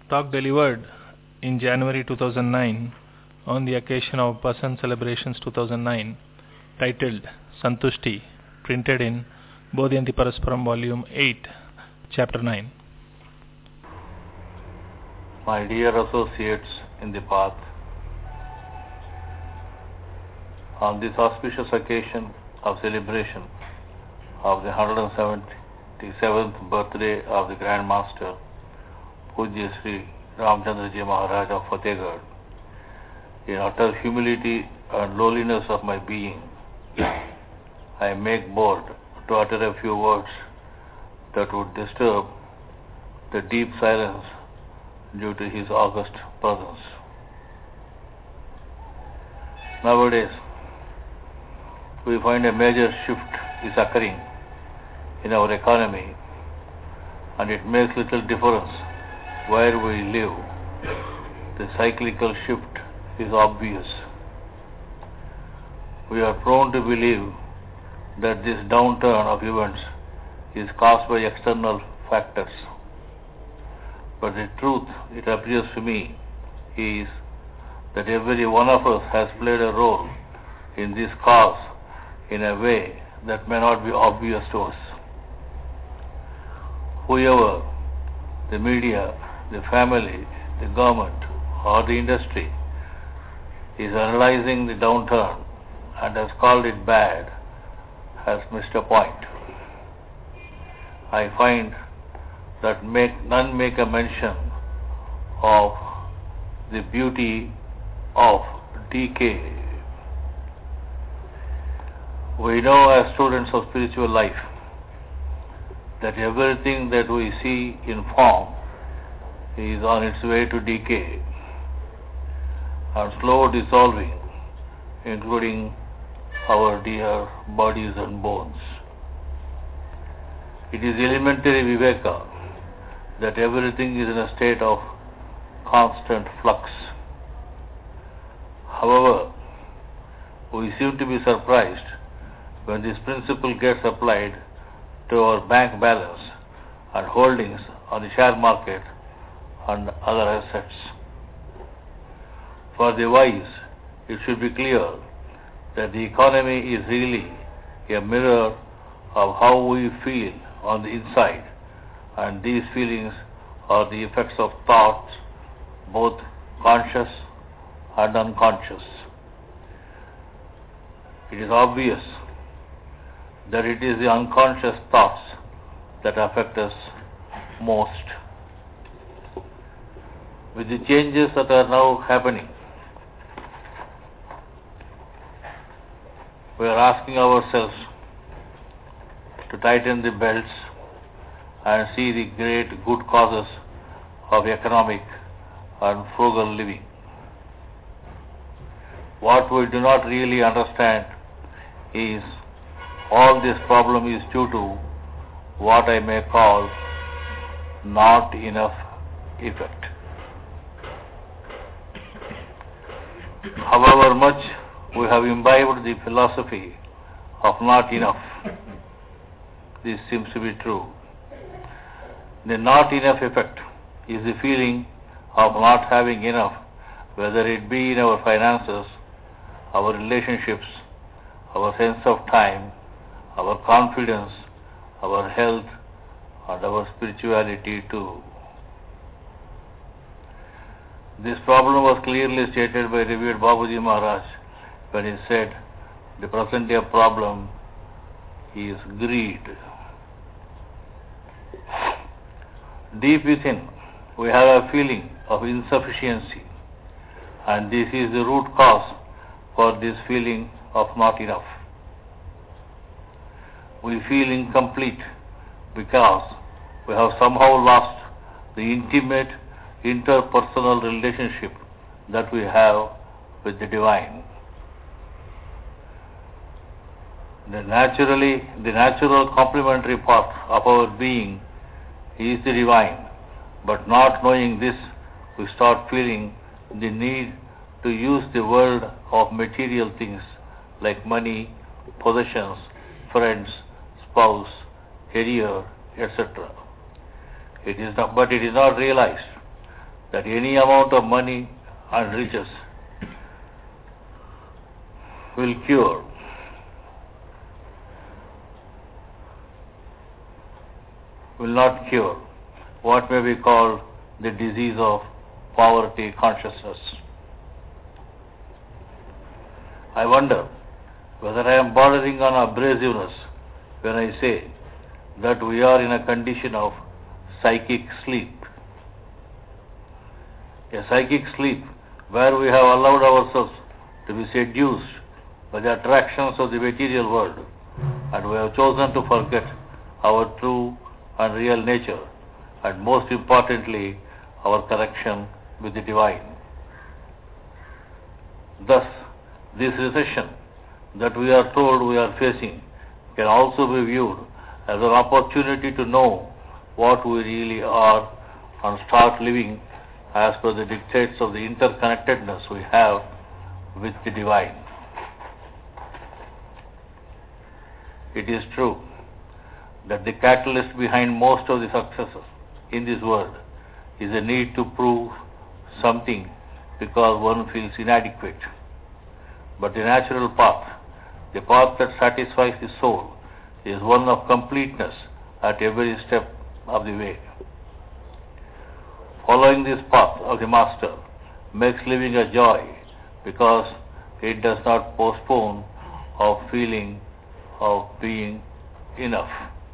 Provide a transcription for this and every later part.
Talk delivered in January 2009 on the occasion of Basant Celebrations 2009, titled Santushti, printed in Bodhiyanti Parasparam Volume 8, Chapter 9. My dear associates in the path, on this auspicious occasion of celebration of the 177th birthday of the Grand Master, Pujya Sri Ramchandraji Maharaj of Fatehgarh, in utter humility and lowliness of my being, I make bold to utter a few words that would disturb the deep silence due to his august presence. Nowadays, we find a major shift is occurring in our economy, and it makes little difference where we live. The cyclical shift is obvious. We are prone to believe that this downturn of events is caused by external factors. But the truth, it appears to me, is that every one of us has played a role in this cause in a way that may not be obvious to us. Whoever, the media, the family, the government, or the industry, is analyzing the downturn and has called it bad, has missed a point. I find that none make a mention of the beauty of decay. We know as students of spiritual life that everything that we see in form is on its way to decay and slow dissolving, including our dear bodies and bones. It is elementary viveka that everything is in a state of constant flux. However, we seem to be surprised when this principle gets applied to our bank balance and holdings on the share market and other assets. For the wise, it should be clear that the economy is really a mirror of how we feel on the inside, and these feelings are the effects of thoughts, both conscious and unconscious. It is obvious that it is the unconscious thoughts that affect us most. With the changes that are now happening, we are asking ourselves to tighten the belts and see the great good causes of economic and frugal living. What we do not really understand is all this problem is due to what I may call not enough effect. However much we have imbibed the philosophy of not enough, this seems to be true. The not enough effect is the feeling of not having enough, whether it be in our finances, our relationships, our sense of time, our confidence, our health, and our spirituality too. This problem was clearly stated by revered Babuji Maharaj when he said, the present day problem is greed. Deep within, we have a feeling of insufficiency, and this is the root cause for this feeling of not enough. We feel incomplete because we have somehow lost the intimate interpersonal relationship that we have with the divine. The natural complementary part of our being is the divine, but not knowing this, we start feeling the need to use the world of material things like money, possessions, friends, spouse, career, etc. But it is not realized that any amount of money and riches will not cure what may be called the disease of poverty consciousness. I wonder whether I am bordering on abrasiveness when I say that we are in a condition of psychic sleep. A psychic sleep where we have allowed ourselves to be seduced by the attractions of the material world, and we have chosen to forget our true and real nature, and most importantly, our connection with the divine. Thus, this recession that we are told we are facing can also be viewed as an opportunity to know what we really are and start living as per the dictates of the interconnectedness we have with the divine. It is true that the catalyst behind most of the successes in this world is a need to prove something because one feels inadequate. But the natural path, the path that satisfies the soul, is one of completeness at every step of the way. Following this path of the Master makes living a joy because it does not postpone of feeling of being enough.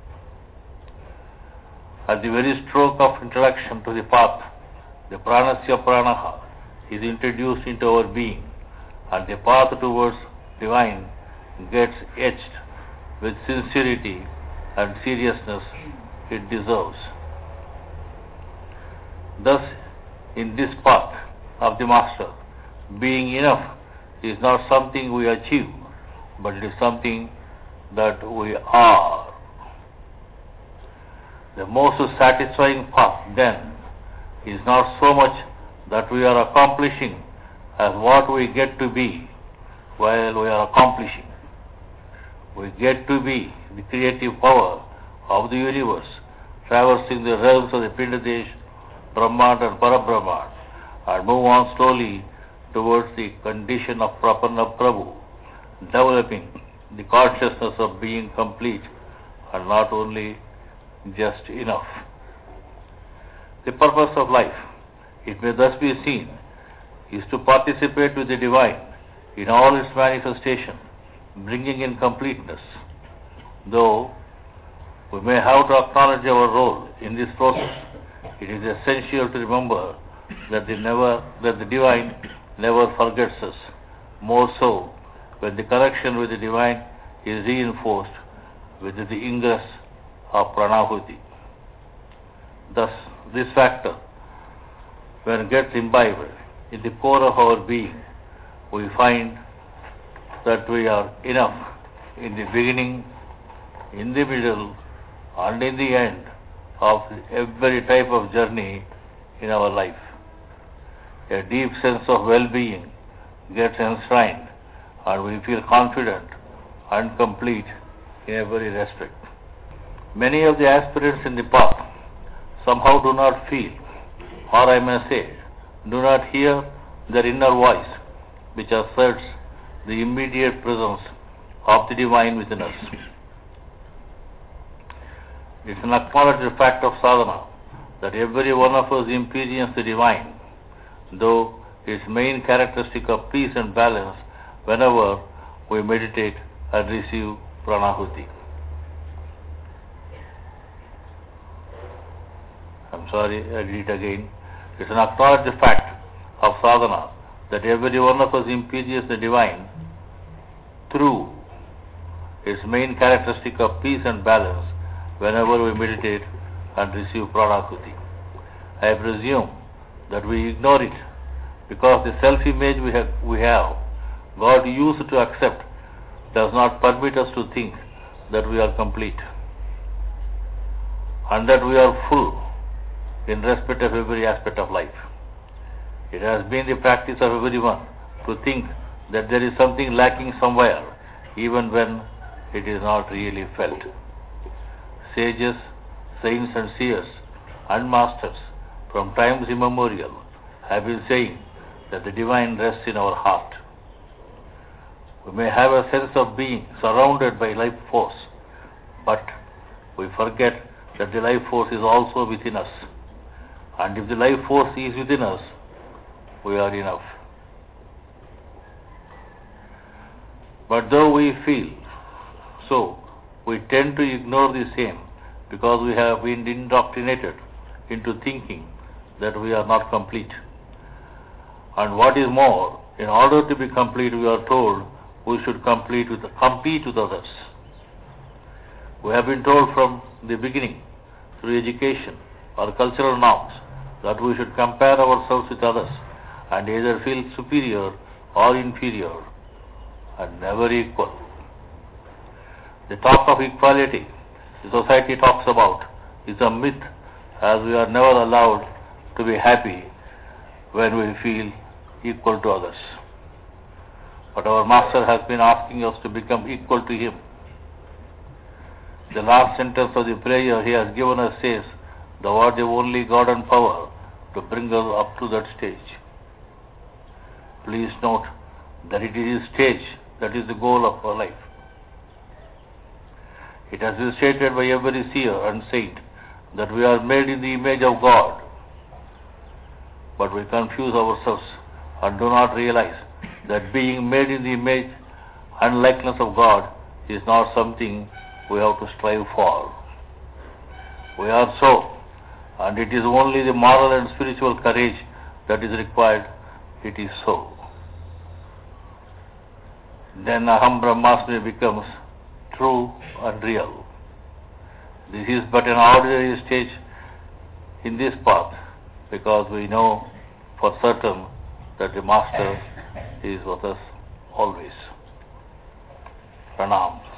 At the very stroke of introduction to the path, the pranasya pranaha is introduced into our being, and the path towards divine gets etched with sincerity and seriousness it deserves. Thus, in this path of the Master, being enough is not something we achieve, but it is something that we are. The most satisfying path, then, is not so much that we are accomplishing as what we get to be while we are accomplishing. We get to be the creative power of the universe, traversing the realms of the Pindadesh, Brahmand and Parabrahmand, and move on slowly towards the condition of Prapanna Prabhu, developing the consciousness of being complete and not only just enough. The purpose of life, it may thus be seen, is to participate with the divine in all its manifestation, bringing in completeness. Though we may have to acknowledge our role in this process, it is essential to remember that the divine never forgets us, more so when the connection with the divine is reinforced with the ingress of pranahuti. Thus, this factor, when it gets imbibed in the core of our being, we find that we are enough in the beginning, in the middle, and in the end of every type of journey in our life. A deep sense of well-being gets enshrined, and we feel confident and complete in every respect. Many of the aspirants in the path somehow do not feel, or I may say, do not hear their inner voice, which asserts the immediate presence of the divine within us. It is an acknowledged fact of sadhana that every one of us experiences the divine, though its main characteristic of peace and balance whenever we meditate and receive pranahuti. I read it again. It's an acknowledged fact of sadhana that every one of us experiences the divine through its main characteristic of peace and balance whenever we meditate and receive pranahuti. I presume that we ignore it because the self-image we have God used to accept does not permit us to think that we are complete and that we are full in respect of every aspect of life. It has been the practice of everyone to think that there is something lacking somewhere, even when it is not really felt. Sages, saints and seers and masters from times immemorial have been saying that the divine rests in our heart. We may have a sense of being surrounded by life force, but we forget that the life force is also within us. And if the life force is within us, we are enough. But though we feel so, we tend to ignore the same because we have been indoctrinated into thinking that we are not complete. And what is more, in order to be complete, we are told we should compete with others. We have been told from the beginning, through education or cultural norms, that we should compare ourselves with others and either feel superior or inferior and never equal. The talk of equality the society talks about is a myth, as we are never allowed to be happy when we feel equal to others. But our Master has been asking us to become equal to Him. The last sentence of the prayer He has given us says, "Thou art the only God and power to bring us up to that stage." Please note that it is this stage that is the goal of our life. It has been stated by every seer and saint that we are made in the image of God. But we confuse ourselves and do not realize that being made in the image and likeness of God is not something we have to strive for. We are so, and it is only the moral and spiritual courage that is required. It is so. Then Aham Brahmasmi becomes true and real. This is but an ordinary stage in this path, because we know for certain that the Master is with us always. Pranam.